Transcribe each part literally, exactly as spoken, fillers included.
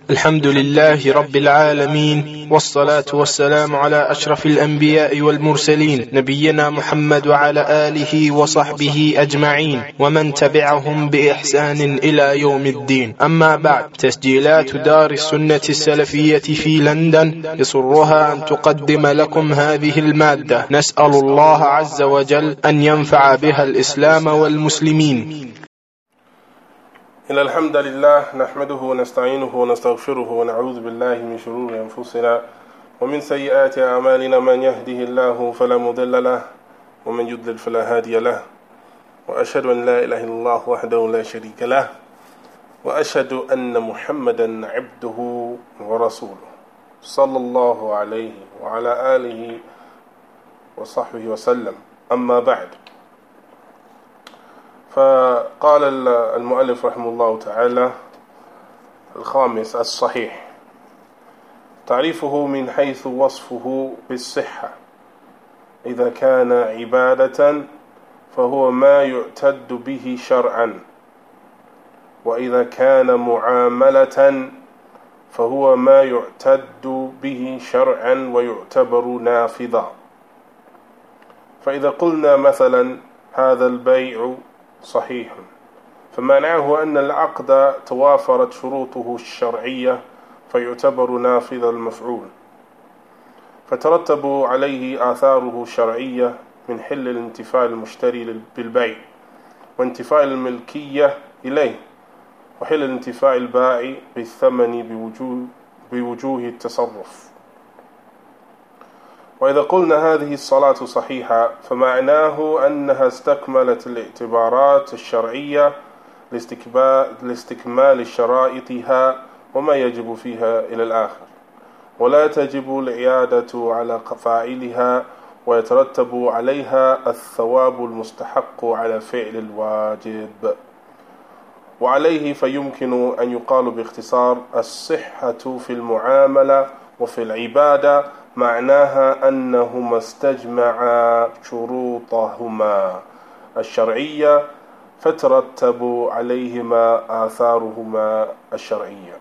الحمد لله رب العالمين، والصلاة والسلام على أشرف الأنبياء والمرسلين، نبينا محمد وعلى آله وصحبه أجمعين ومن تبعهم بإحسان إلى يوم الدين. أما بعد، تسجيلات دار السنة السلفية في لندن يسرها أن تقدم لكم هذه المادة. نسأل الله عز وجل أن ينفع بها الإسلام والمسلمين. إن الحمد لله نحمده ونستعينه ونستغفره ونعوذ بالله من شرور أنفسنا ومن سيئات أعمالنا، من يهده الله فلا مضل له ومن يضلل فلا هادي له، وأشهد أن لا إله إلا الله وحده لا شريك له، وأشهد أن محمدا عبده ورسوله صلى الله عليه وعلى آله وصحبه وسلم. أما بعد، فقال المؤلف رحمه الله تعالى: الخامس الصحيح، تعريفه من حيث وصفه بالصحة. إذا كان عبادة فهو ما يعتد به شرعا، وإذا كان معاملة فهو ما يعتد به شرعا ويعتبر نافذا. فإذا قلنا مثلا هذا البيع صحيح، فمعناه أن العقد توافرت شروطه الشرعية فيعتبر نافذ المفعول، فترتب عليه آثاره الشرعية من حل الانتفاع المشتري بالبيع، وانتفاع الملكية إليه، وحل الانتفاع البائع بالثمن بوجوه, بوجوه التصرف. وإذا قلنا هذه الصلاة صحيحة، فمعناه أنها استكملت الاعتبارات الشرعية لاستكمال شرائطها وما يجب فيها إلى الآخر، ولا تجب العيادة على فاعلها، ويترتب عليها الثواب المستحق على فعل الواجب. وعليه فيمكن أن يقال باختصار: الصحة في المعاملة وفي العبادة معناها أنهما استجمعا شروطهما الشرعية فترتب عليهما آثارهما الشرعية.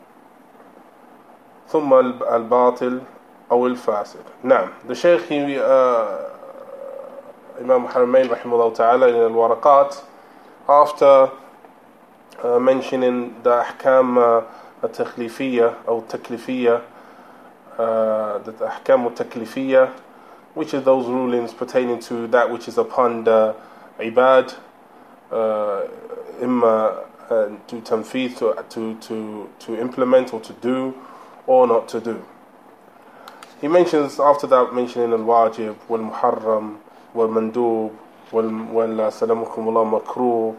ثم الباطل أو الفاسد. نعم، the Shaykh uh, Imam Haramain rahimahullah ta'ala in al-Waraqat, after uh, mentioning the ahkam uh, al-takhlifiyya or taklifiyya, Uh, the ahkam al-taklifiyya, which is those rulings pertaining to that which is upon the ibad, uh, imma uh, to tanfith, to, to, to, to implement or to do or not to do. He mentions after that, mentioning al-wajib, wal-muharram, wal-mandub, wal-salamukumullah makruh,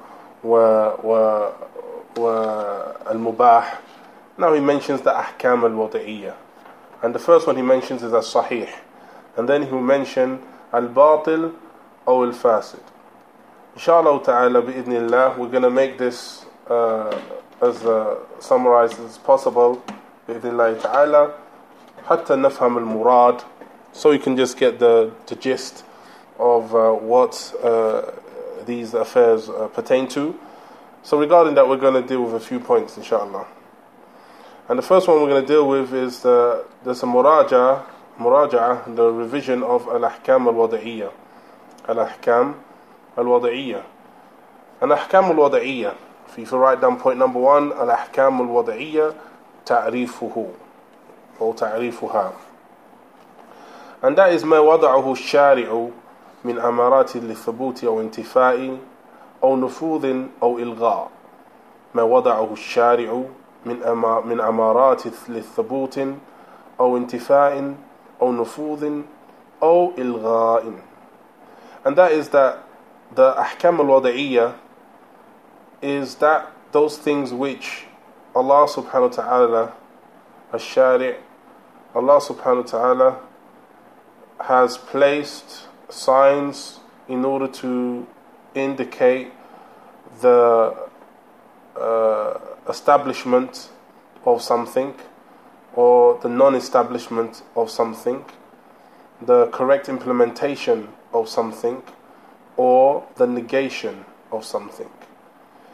wal-mubah. Now he mentions the ahkam al-wadi'iyya. And the first one he mentions is as-sahih, and then he will mention al-batil or al-fasid. Inshallah ta'ala, bi'idhnillah, we're going to make this uh, as uh, summarized as possible, bi'idhnillah ta'ala, hatta nafham al-murad, so you can just get the, the gist of uh, what uh, these affairs uh, pertain to. So regarding that, we're going to deal with a few points, inshallah. And the first one we're going to deal with is the, there's a muraja, muraja, the revision of al-ahkam al-wadi'iyya. Al-ahkam al-wadi'iyya. Al-ahkam al-wadi'iyya. If you write down point number one, al-ahkam al-wadi'iyya, ta'rifuhu, or ta'rifuha. And that is ما وضعه الشارع من أمارات للثبوت أو انتفاء أو نفوذ أو إلغاء. ما وضعه الشارع من من أمارات للثبوت أو انتفاء أو نفوذ أو إلغاء. And that is that the ahkam al-wadi'iyya is that those things which Allah subhanahu wa ta'ala, al-shari', Allah subhanahu wa ta'ala has placed signs in order to indicate the uh, establishment of something or the non-establishment of something, the correct implementation of something or the negation of something.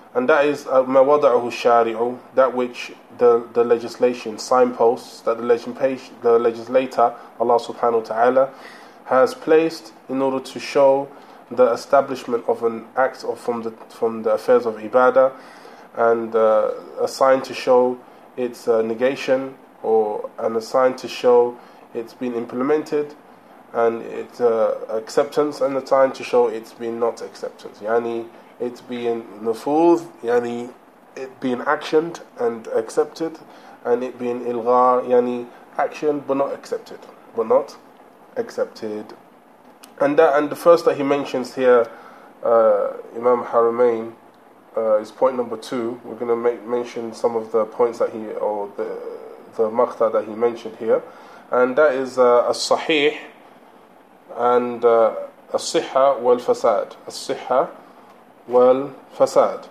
And that is مَا وَضَعَهُ الشَّارِعُ, that which the, the legislation, signposts that the, legis- the legislator, Allah subhanahu wa ta'ala, has placed in order to show the establishment of an act of, from, the, from the affairs of ibadah, and uh, a sign to show its uh, negation, or and a sign to show it's been implemented, and its uh, acceptance, and a sign to show it's been not acceptance. Yani, it's being nufuz, yani it being actioned and accepted, and it being ilgha, yani actioned but not accepted, but not accepted. And that, and the first that he mentions here, uh, Imam Haramain, uh, is point number two. We're going to make mention some of the points that he, or the the maqta that he mentioned here, and that is uh, as-sahih and uh, as-sihha wal-fasad, as-sihha wal-fasad.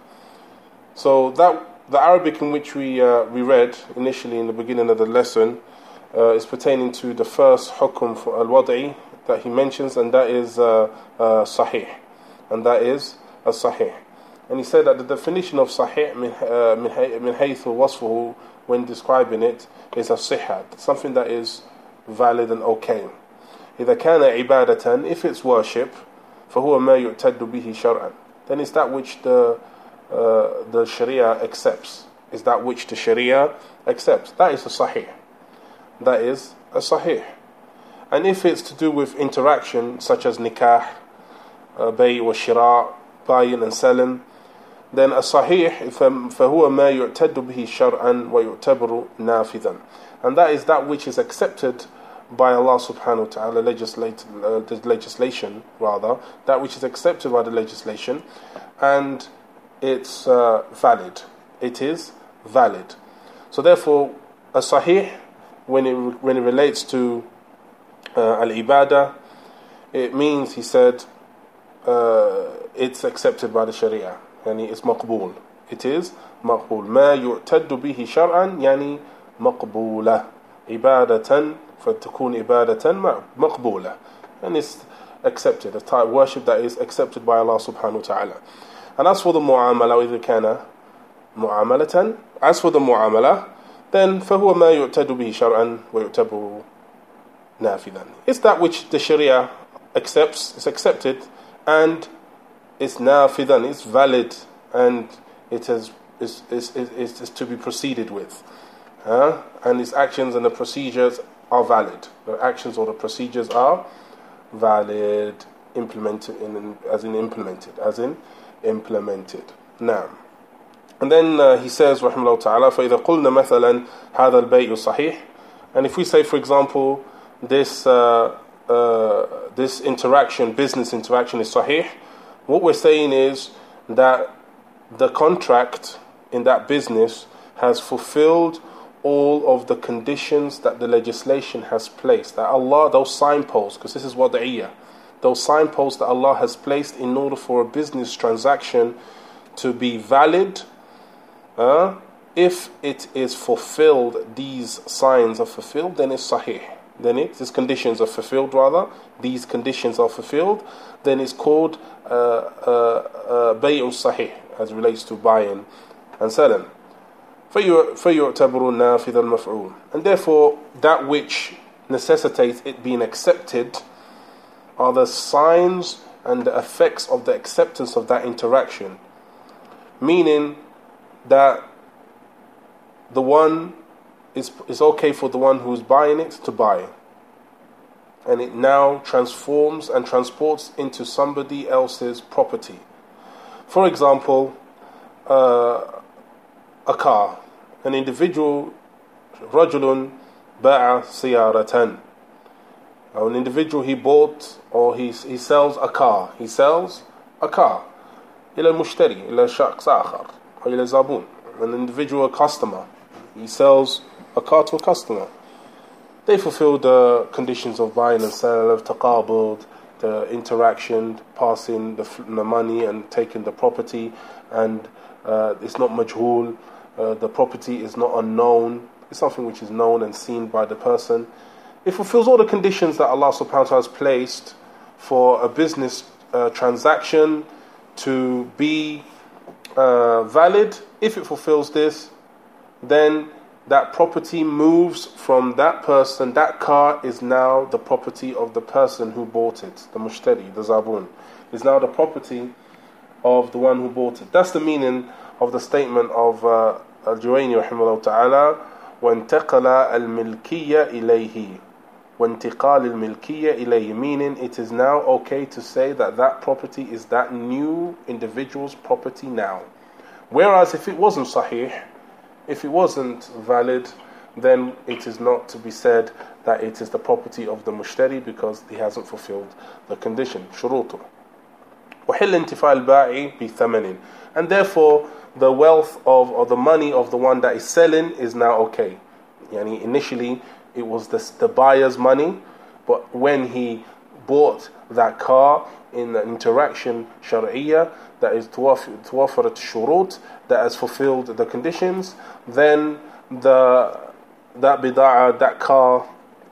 So that the Arabic in which we uh, we read initially in the beginning of the lesson uh, is pertaining to the first hukm for al-wad'i that he mentions, and that is uh, uh, sahih, and that is as-sahih. And he said that the definition of sahih min uh, min haythu wasfuhu, when describing it, is as-sihha, something that is valid and okay. إذا كان عبادة, if it's worship, فهو ما يعتد به شرعا, then it's that which the uh, the Sharia accepts. Is that which the Sharia accepts. That is a sahih. That is a sahih. And if it's to do with interaction, such as nikah, uh, bay wa shira, buying and selling, then a sahih فهو ما يعتد به شرعا ويعتبر نافذا, and that is that which is accepted by Allah subhanahu wa ta'ala, legislate, uh, the legislation rather, that which is accepted by the legislation, and it's uh, valid. It is valid. So therefore, a sahih, when it when it relates to uh, al-ibadah, it means, he said, uh, it's accepted by the Sharia. يعني it's مقبول. It is مقبول. ما يعتد به شرعا يعني مقبولة. عبادة فتكون عبادة مقبولة. And it's accepted. A type of worship that is accepted by Allah subhanahu wa ta'ala. And as for the mu'amala, إذا كان معاملة, as for the mu'amala, then فهو ما يعتد به شرعا ويعتبر نافذا. It's that which the Sharia accepts, it's accepted, and it's nafidan, it's valid, and it is is is, is, is to be proceeded with, huh? And its actions and the procedures are valid. The actions or the procedures are valid, implemented in, as in implemented, as in implemented. Now, and then uh, he says, rahimahullah ta'ala, فَإِذَا قُلْنَا مَثَلًا هَذَا الْبَيْءُ صَحِيحٌ. And if we say, for example, this uh, uh, this interaction, business interaction, is sahih, what we're saying is that the contract in that business has fulfilled all of the conditions that the legislation has placed. That Allah, those signposts, because this is wad'iyah, those signposts that Allah has placed in order for a business transaction to be valid, uh, if it is fulfilled, these signs are fulfilled, then it's sahih. Then it, these conditions are fulfilled rather, these conditions are fulfilled, then it's called uh, uh, uh, bay'u sahih, as relates to buying and selling. فَيُعْتَبْرُ نَافِذَ الْمَفْعُولِ. And therefore, that which necessitates it being accepted are the signs and the effects of the acceptance of that interaction. Meaning that the one is it's okay for the one who's buying it to buy, and it now transforms and transports into somebody else's property. For example, uh, a car. An individual, رجل باع سيارة. An individual, he bought or he he sells a car. He sells a car. إلى المشتري إلى شخص آخر أو إلى زبون. An individual, a customer, he sells a car to a customer. They fulfill the conditions of buying and selling, of taqabud, the interaction, passing the, the money and taking the property, and uh, it's not majhul, uh, the property is not unknown, it's something which is known and seen by the person. It fulfills all the conditions that Allah subhanahu wa ta'ala has placed for a business uh, transaction to be uh, valid, if it fulfills this, then that property moves from that person. That car is now the property of the person who bought it. The mushtari, the zabun, is now the property of the one who bought it. That's the meaning of the statement of uh, Al-Juwayni rahimahullah ta'ala, وَانْتَقَلَ الْمِلْكِيَّ إِلَيْهِ وَانْتِقَالِ الْمِلْكِيَّ إِلَيْهِ, meaning it is now okay to say that that property is that new individual's property now. Whereas if it wasn't sahih, if it wasn't valid, then it is not to be said that it is the property of the mushtari because he hasn't fulfilled the condition. Shurutu. وَحِلْ انْتِفَاءِ الْبَاعِ بِثَمَنٍ, and therefore the wealth of, or the money of the one that is selling is now okay. Yani initially it was the, the buyer's money, but when he bought that car in the interaction shar'iyya, that is tuwafarat shurut, that has fulfilled the conditions, then the that bida'ah, that car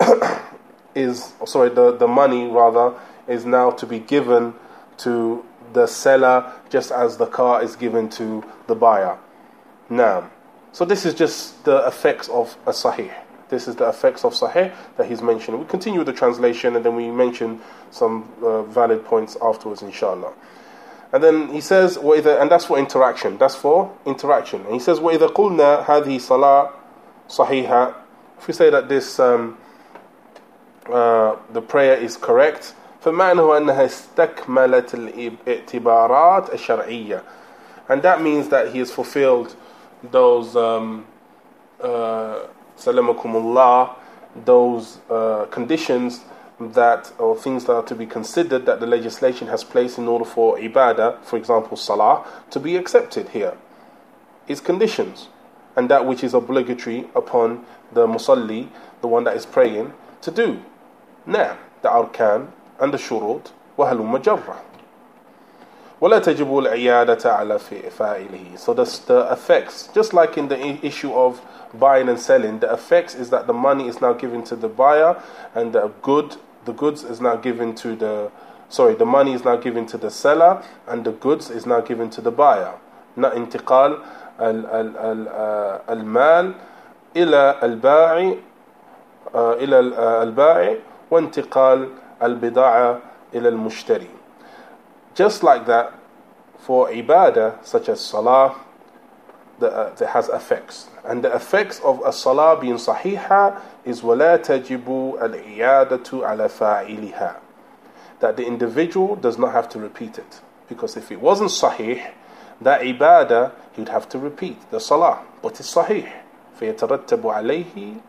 is, sorry, the, the money rather, is now to be given to the seller just as the car is given to the buyer. Now, so this is just the effects of a sahih. This is the effects of sahih that he's mentioning. We continue with the translation and then we mention some uh, valid points afterwards, inshallah. And then he says, وَإِذَا, and that's for interaction. That's for interaction. And he says, وَإِذَا قُلْنَا هَذِهِ صَلَاةٌ صَحِيحَةٌ, if we say that this um, uh, the prayer is correct, فَمَعْنَهُ أَنَّهَا اسْتَكْمَلَتِ الْإِعْتِبَارَاتِ الشَّرْعِيَّةِ, and that means that he has fulfilled those um, uh, salamakumullah, those uh, conditions that, or things that are to be considered that the legislation has placed in order for ibadah, for example salah, to be accepted here. Its conditions, and that which is obligatory upon the musalli, the one that is praying, to do. Now, the arkan and the shurut, وَهَلُمَّ جَرَّةً وَلَا تَجِبُ الْعِيَادَةَ عَلَى فَاعِلِهِ. So that's the effects, just like in the issue of buying and selling, the effects is that the money is now given to the buyer, and the good, the goods is now given to the, sorry, the money is now given to the seller, and the goods is now given to the buyer. Not intiqal al-mal ila al-ba'i ila al-ba'i wa intiqal al-bida'a ila al-mushtari. Just like that, for ibadah such as salah, the, uh, it has effects, and the effects of a salah being sahiha is وَلَا تَجِبُ الْعِيَادَةُ عَلَى فَاعِلِهَا, that the individual does not have to repeat it, because if it wasn't sahih, that ibadah he would have to repeat the salah, but it's sahih. فَيَتَرَتَّبُ عَلَيْهِ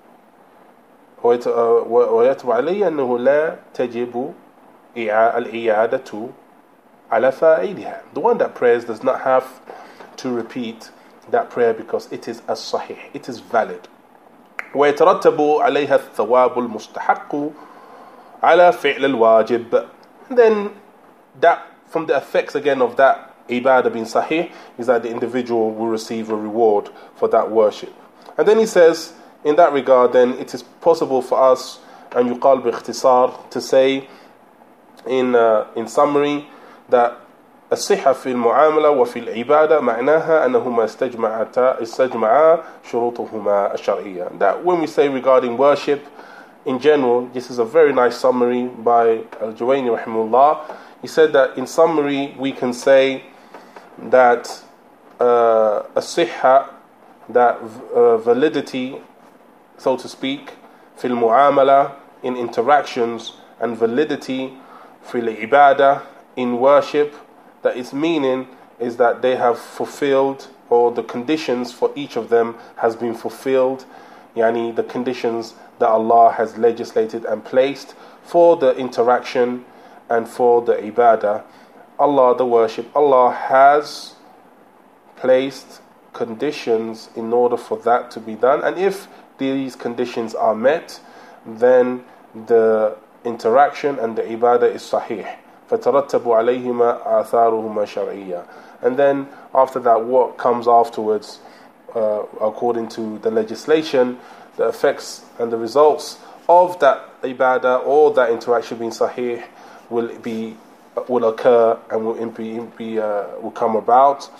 وَيَتَرَتَّبُ عَلَيْهِ أَنَّهُ لَا تَجِبُ الْعِيَادَةُ عَلَى فَاعِلِهَا. The one that prays does not have to repeat that prayer because it is as sahih, it is valid. وَيَتَرَتَّبُ عَلَيْهَا الثَّوَابُ الْمُسْتَحَقُّ عَلَى فِعْلِ الْوَاجِبِ. Then that, from the effects again of that ibadah being sahih, is that the individual will receive a reward for that worship. And then he says, in that regard, then it is possible for us, and يقال باختصار, to say in uh, in summary that الصحة في المعاملة وفي العبادة معناها أنهما استجمعتا استجمعا شروطهما الشرعية. That when we say regarding worship in general, this is a very nice summary by Al-Juwayni rahimahullah. He said that in summary we can say that uh, الصحة, that uh, validity, so to speak, في المعاملة, in interactions, and validity في العبادة, in worship, that its meaning is that they have fulfilled, or the conditions for each of them has been fulfilled, yani the conditions that Allah has legislated and placed for the interaction and for the ibadah. Allah, the worship, Allah has placed conditions in order for that to be done, and if these conditions are met, then the interaction and the ibadah is sahih. فَتَرَتَّبُ عَلَيْهِمَا آثَارُهُمَا شَرْعِيًّا. And then after that, what comes afterwards, uh, according to the legislation, the effects and the results of that ibadah or that interaction being sahih will be will occur and will be, be uh, will come about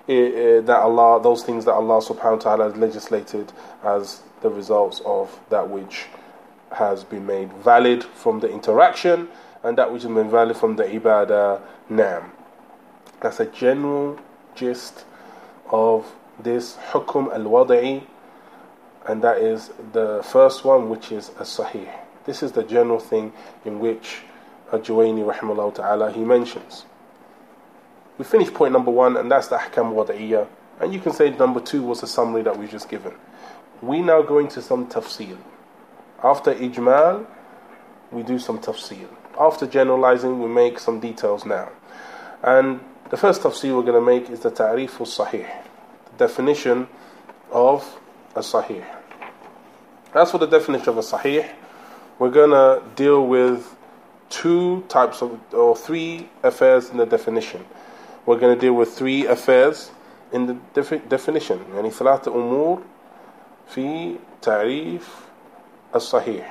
that Allah, those things that Allah subhanahu wa ta'ala has legislated as the results of that which has been made valid from the interaction, and that which has been valid from the ibadah. Naam. That's a general gist of this hukum al-wada'i, and that is the first one, which is as-sahih. This is the general thing in which Al-Juwayni rahimahullah ta'ala he mentions. We finished point number one, and that's the ahkam wada'iyya, and you can say number two was a summary that we've just given. We now go into some tafsil. After ijmal, we do some tafsil. After generalizing, we make some details now. And the first tafsil we're going to make is the ta'rif al-sahih, the definition of a sahih. As for the definition of a sahih, we're going to deal with two types of, or three affairs in the definition. We're going to deal with three affairs in the defi- definition. يعني ثلاثة أمور في تعريف الصحيح.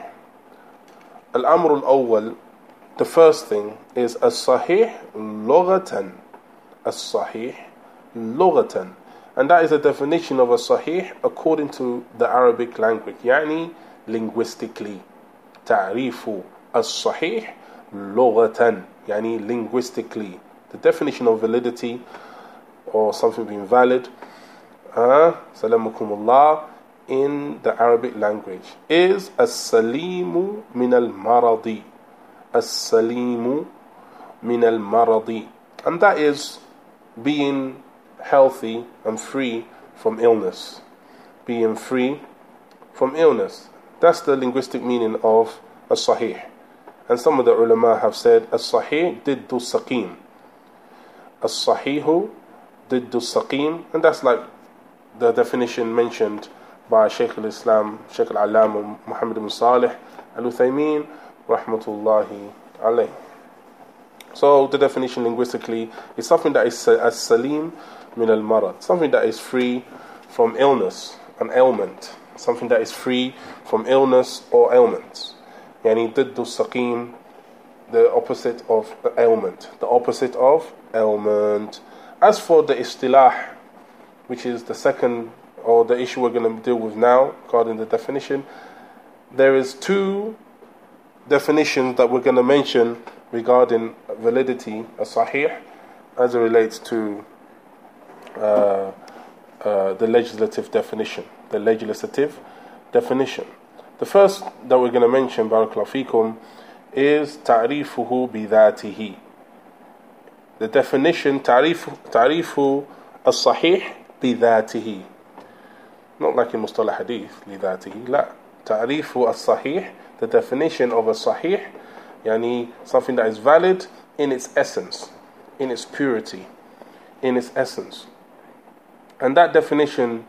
الأمر الأول, the first thing is الصحيح لغة. الصحيح لغة. And that is a definition of a sahih according to the Arabic language. يعني linguistically. تعريف الصحيح لغة. يعني linguistically. The definition of validity or something being valid, uh, salamukumullah, in the Arabic language is as-salimu min al-maradi. As-salimu min al-maradi. And that is being healthy and free from illness. Being free from illness. That's the linguistic meaning of as-sahih. And some of the ulama have said as-sahih diddu saqim. As-sahihu diddu saqim. And that's like the definition mentioned by Shaykh al-Islam, Shaykh al-Allam Muhammad ibn Salih al-Uthaymeen rahmatullahi alayh. So the definition linguistically is something that is as-salim min al-marad, something that is free from illness, an ailment, something that is free from illness or ailments. Yani diddu saqim, the opposite of ailment, the opposite of ailment. As for the istilah, which is the second or the issue we're going to deal with now regarding the definition, there is two definitions that we're going to mention regarding validity as sahih as it relates to uh, uh, the legislative definition. The legislative definition. The first that we're going to mention, barakallahu fikum, is ta'rifuhu bidhatihi. The definition, ta'rifu, ta'rifu as-sahih bidhatihi. Not like in mustalah hadith, lidhatihi. La. Ta'rifu as-sahih, the definition of a sahih, yani something that is valid in its essence, in its purity, in its essence. And that definition,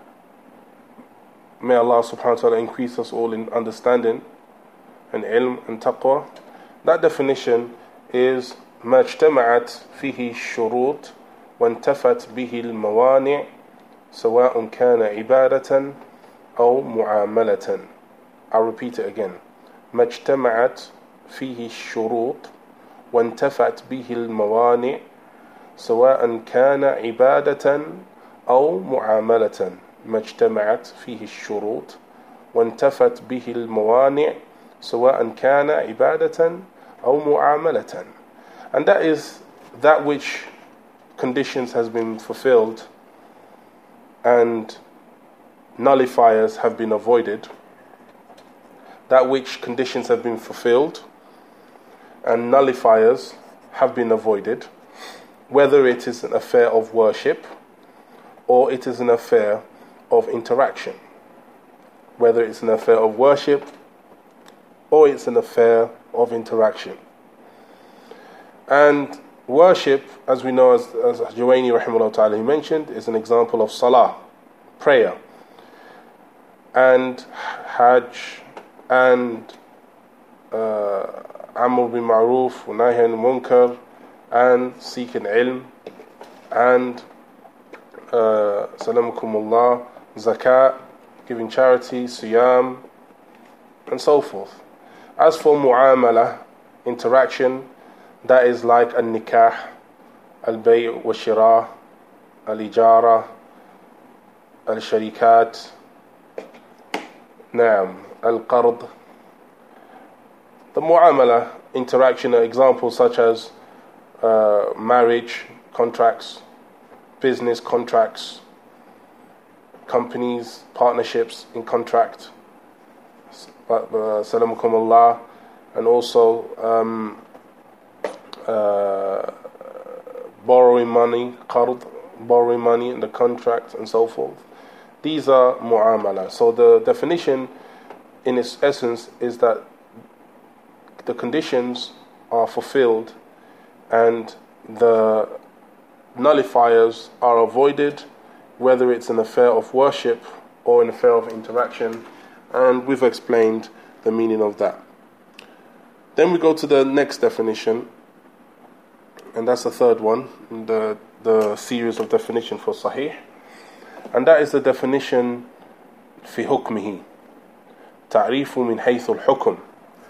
may Allah subhanahu wa ta'ala increase us all in understanding and ilm and taqwa. That definition is ما اجتمعت فيه الشروط وانتفت به الموانع سواء كان عبادة أو معاملة. I'll repeat it again. ما اجتمعت فيه الشروط وانتفت به الموانع سواء كان عبادة أو معاملة. ما اجتمعت فيه الشروط وانتفت به الموانع سواء كان عبادة أو معاملة. And that is that which conditions has been fulfilled and nullifiers have been avoided. That which conditions have been fulfilled and nullifiers have been avoided, whether it is an affair of worship or it is an affair of interaction. Whether it's an affair of worship or it's an affair of interaction. And worship, as we know, as, as Juwayni rahimahullah ta'ala he mentioned, is an example of salah, prayer, and hajj, and uh, amr bil ma'ruf, wa nahy anil munkar, and seeking ilm, and uh, salamukumullah, zakat, giving charity, siyam, and so forth. As for mu'amala, interaction, that is like a nikah, al-bay' wa shira, الإجارة الشركات نعم القرض. The mu'amala, interaction, examples such as uh, marriage contracts, business contracts, companies, partnerships in contract, salamukum Allah, and also um, uh, borrowing money, qard, borrowing money in the contract and so forth. These are mu'amala. So the definition in its essence is that the conditions are fulfilled and the nullifiers are avoided, whether it's an affair of worship or an affair of interaction, and we've explained the meaning of that. Then we go to the next definition, and that's the third one in the, the series of definition for Sahih, and that is the definition في حكمه. تعريف من حيث الحكم.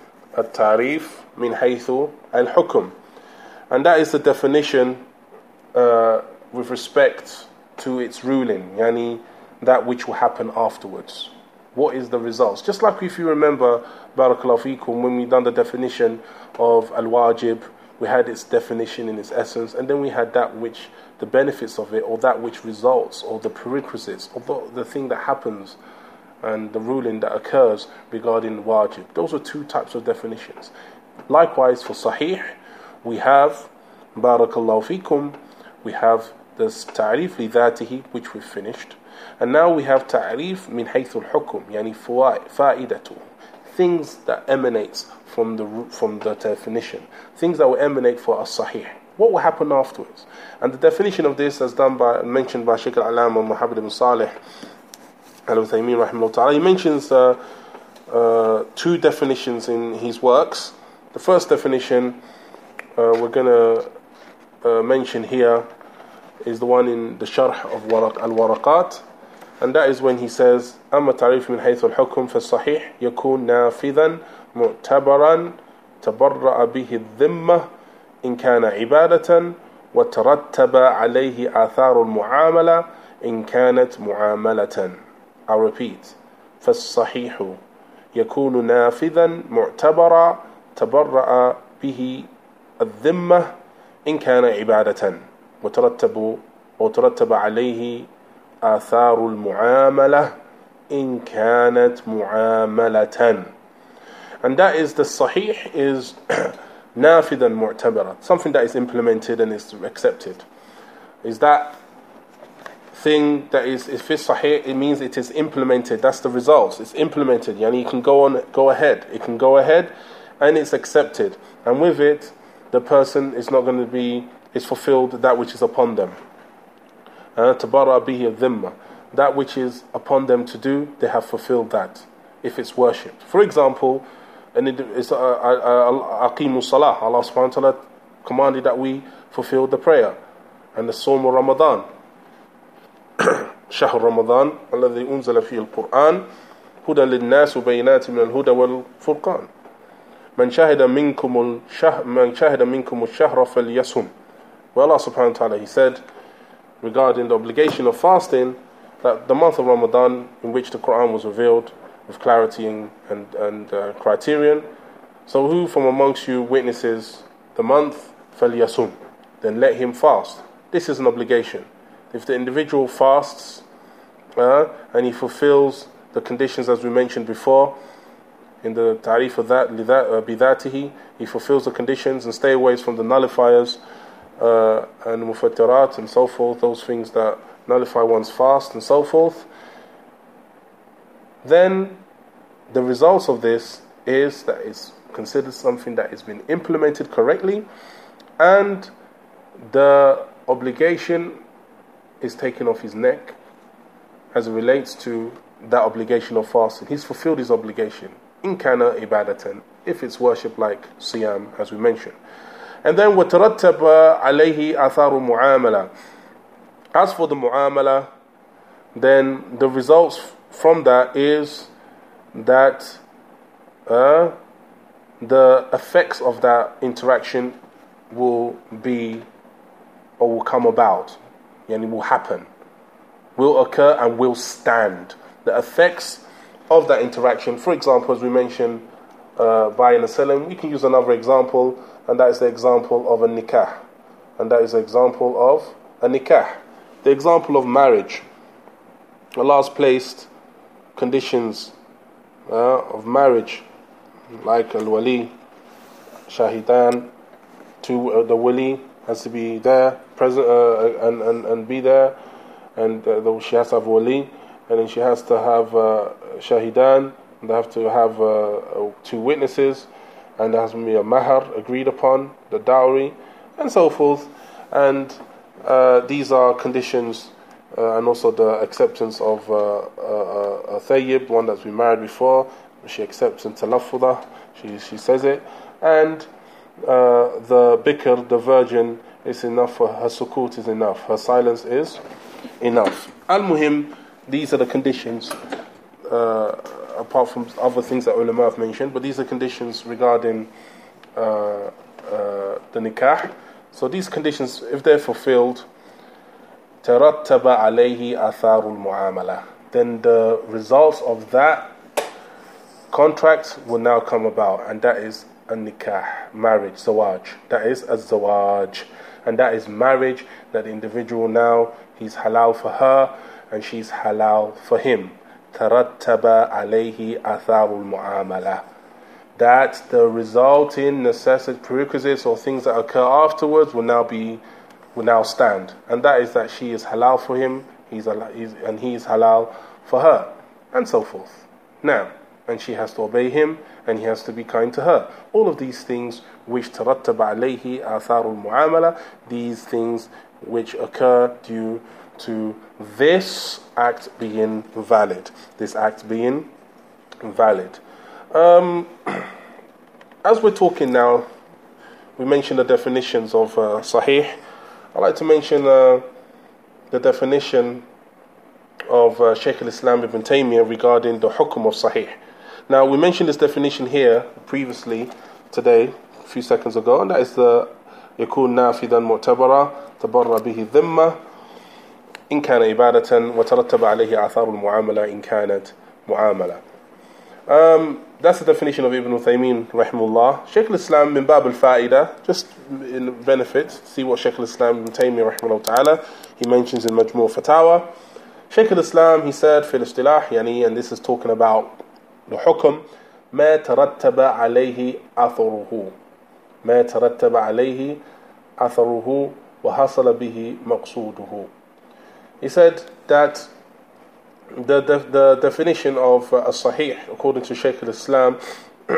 التعريف من حيث الحكم. And that is the definition uh, with respect to its ruling, yani that which will happen afterwards. What is the results? Just like if you remember, Barakallahu Feekum, when we done the definition of al-wajib, we had its definition in its essence, and then we had that which, the benefits of it, or that which results, or the prerequisites, or the, the thing that happens, and the ruling that occurs regarding wajib. Those are two types of definitions. Likewise, for sahih, we have, Barakallahu Feekum, we have this ta'rif li dhatihi, which we've finished, and now we have ta'rif min haythu al-hukm, yani fa'idatu, things that emanates from the from the definition, things that will emanate for as-sahih. What will happen afterwards? And the definition of this, as done by mentioned by Shaykh al-Alama Muhammad ibn Salih al-Uthaymin rahimahullah ta'ala, he mentions uh, uh, two definitions in his works. The first definition uh, we're going to uh, mention here is the one in the Sharh of Waraq al-Waraqat, and that is when he says, أما تعريف من حيث الحكم فالصحيح يكون نافذا معتبرا تبرأ به الذمة إن كان عبادة وترتب عليه آثار المعاملة إن كانت معاملة. I'll repeat. فالصحيح يكون نافذا معتبرا تبرأ به الذمة إن كان عبادة وترتب وترتب عليه آثار المعاملة إن كانت معاملة. And that is, the sahih is نافذا معتبرا, something that is implemented and is accepted. Is that thing that is, if it's sahih, it means it is implemented. That's the results. It's implemented. Yani you can go on, go ahead. It can go ahead, and it's accepted. And with it, the person is not going to be, is fulfilled that which is upon them. Tabara bihi dhimma, that which is upon them to do, they have fulfilled that. If it's worshipped, for example, and it is aqimu salah. Allah subhanahu wa taala commanded that we fulfill the prayer and the Sawm of Ramadan. شهر رمضان الذي أنزل فيه القرآن هدى للناس وبينات من الهدى والفرقان من شهد منكم الشهر من شهد منكم الشهر فليصم. Well, Allah subhanahu wa ta'ala, He said regarding the obligation of fasting, that the month of Ramadan, in which the Quran was revealed with clarity and, and, and uh, criterion, so who from amongst you witnesses the month, فليصم, then let him fast. This is an obligation. If the individual fasts uh, and he fulfills the conditions as we mentioned before in the ta'rif of that, bidatihi, he fulfills the conditions and stay away from the nullifiers uh, and mufattirat and so forth, those things that nullify one's fast and so forth, then the results of this is that it's considered something that has been implemented correctly, and the obligation is taken off his neck as it relates to that obligation of fasting. He's fulfilled his obligation. In kana ibadatan, if it's worship like siyam, as we mentioned. And then وَتَرَتَّبَ عَلَيْهِ آثَارُ mu'amala. As for the mu'amala, then the results from that is that uh, the effects of that interaction will be or will come about. yani will happen, will occur and will stand. The effects of that interaction, for example, as we mentioned, uh, buying and selling, we can use another example, and that is the example of a nikah. And that is the example of a nikah. The example of marriage. Allah has placed conditions uh, of marriage, like al-wali, shahidan, to uh, the wali has to be there, present, uh, and, and, and be there, and uh, she has to have a wali, and then she has to have uh, shahidan, and they have to have uh, two witnesses, and there has to be a mahar agreed upon, the dowry, and so forth. And uh, these are conditions, uh, and also the acceptance of uh, uh, a thayyib, one that's been married before. She accepts in talaffudah, she she says it, and uh, the bikr, the virgin, is enough for her sukut is enough, her silence is enough. Al-muhim, these are the conditions, uh, apart from other things that ulama have mentioned, but these are conditions regarding uh, uh, the nikah. So these conditions, if they're fulfilled, تَرَتَّبَ عَلَيْهِ آثَارُ الْمُعَامَلَةِ, then the results of that contract will now come about, and that is a nikah, marriage, zawaj. That is a zawaj, and that is marriage that the individual now, he's halal for her, and she's halal for him. تَرَتَّبَ عَلَيْهِ آثَارُ الْمُعَامَلَةِ, that the resulting necessity, prerequisites, or things that occur afterwards will now be, will now stand, and that is that she is halal for him, he's, he's and he is halal for her, and so forth. Now, and she has to obey him, and he has to be kind to her. All of these things which ترتب عليه آثار المعاملة, these things which occur due to this act being valid, this act being valid. Um, as we're talking now, we mentioned the definitions of uh, sahih. I'd like to mention uh, the definition of uh, Shaykh al-Islam ibn Taymiyyah regarding the hukm of sahih. Now, we mentioned this definition here previously today, a few seconds ago, and that is the يكون نافذا معتبرا تبرى به الذمة إن كان عبادة وترتب عليه آثار المعاملة إن كانت معاملة. Um, that's the definition of Ibn Uthaymeen rahimahullah. Shaykh al-Islam min bab al-fa'ida, just in benefit, see what Shaykh al-Islam ibn Taymiyyah rahimahullah ta'ala, he mentions in Majmu' Fatawa. Shaykh al-Islam, he said, fil istilah, yani, and this is talking about the hukm, ما ترتب عليه أثره ما ترتب عليه أثره وحصل به مقصوده. He said that the the, the definition of uh, as-sahih, according to Shaykh al-Islam uh,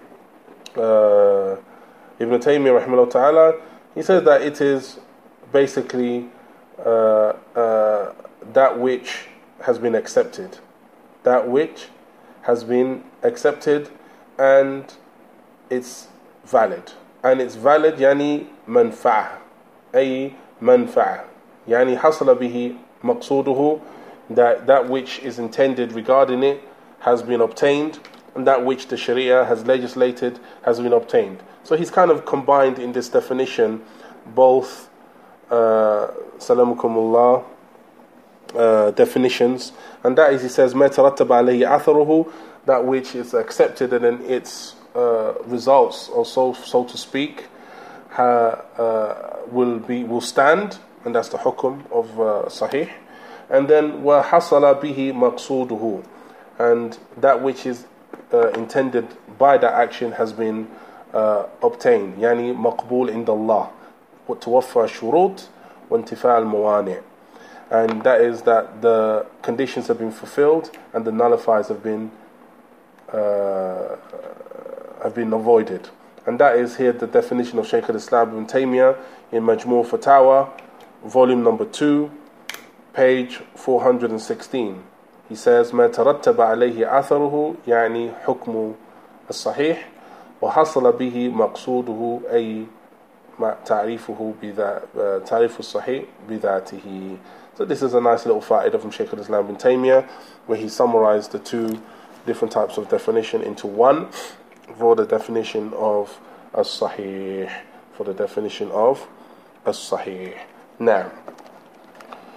Ibn Taymiyyah rahimahullah ta'ala, he says that it is basically uh, uh, that which has been accepted, that which has been accepted and it's valid, and it's valid يعني منفعة أي منفعة يعني حصل به مقصوده, that that which is intended regarding it has been obtained, and that which the Sharia has legislated has been obtained. So he's kind of combined in this definition both uh, salamukumullah uh, definitions, and that is, he says ما ترتب عليه أثره, that which is accepted and then its uh, results, or so so to speak, uh, uh, will be will stand, and that's the hukum of uh, sahih. And then وَحَصَلَ بِهِ مَقْصُودُهُ, and that which is uh, intended by that action has been uh, obtained, يعني مقبول عند الله وتوفى الشروط وانتفاء الموانع, and that is that the conditions have been fulfilled and the nullifiers have been uh, have been avoided. And that is here the definition of Shaykh al-Islam ibn Taymiyyah in Majmu' Fatawa, volume number two, page four hundred sixteen. He says ما ترتب عليه أثره يعني حكم الصحيح وحصل به مقصوده أي تعريفه بذا تعريف الصحيح بذاته. So this is a nice little fa'idah from Shaykh al-Islam ibn Taymiyyah, where he summarized the two different types of definition into one for the definition of as-sahih, for the definition of as-sahih. Now,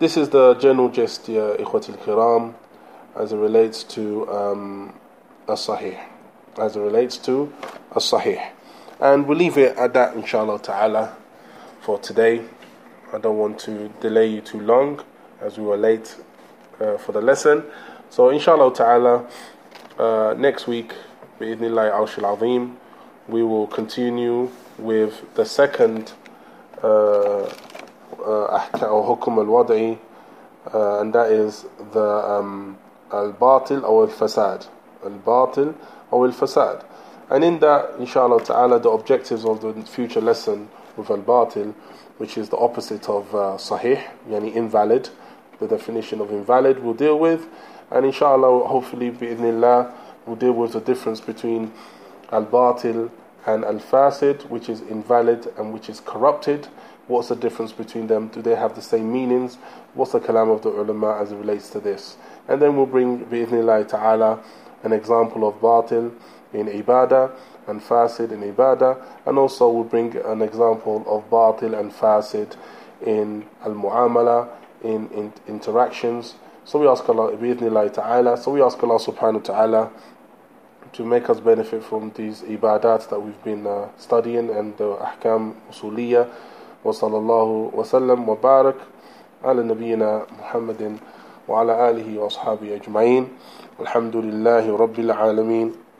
this is the general gist, ya ikhwati al-kiram, as it relates to um, as-sahih, as it relates to as-sahih. And we'll leave it at that, inshallah ta'ala, for today. I don't want to delay you too long, as we were late uh, for the lesson. So inshallah ta'ala, uh, next week, bi'idhnillahi awshil azim, we will continue with the second uh, ahkam or hukum al-wada'i, uh, and that is the um, al-batil or al-fasad. Al-batil or al-fasad. And in that, inshallah ta'ala, the objectives of the future lesson with al-batil, which is the opposite of uh, sahih, yani invalid, the definition of invalid we'll deal with, and inshallah, hopefully, bi'idhnillah, we'll deal with the difference between al-batil and al-fasid, which is invalid and which is corrupted. What's the difference between them? Do they have the same meanings? What's the kalam of the ulama as it relates to this? And then we'll bring, bi'idhnillah ta'ala, an example of batil in ibadah and fasid in ibadah, and also we'll bring an example of batil and fasid in al-mu'amala, in, in interactions. So we ask Allah, bi'idhnillah ta'ala, so we ask Allah subhanahu wa ta'ala to make us benefit from these ibadat that we've been uh, studying and the ahkam usuliyah. Wa sallallahu wa sallam wa barak ala nabiyyina Muhammadin wa ala alihi wa ashabihi ajma'in. Alhamdulillahi rabbil alameen.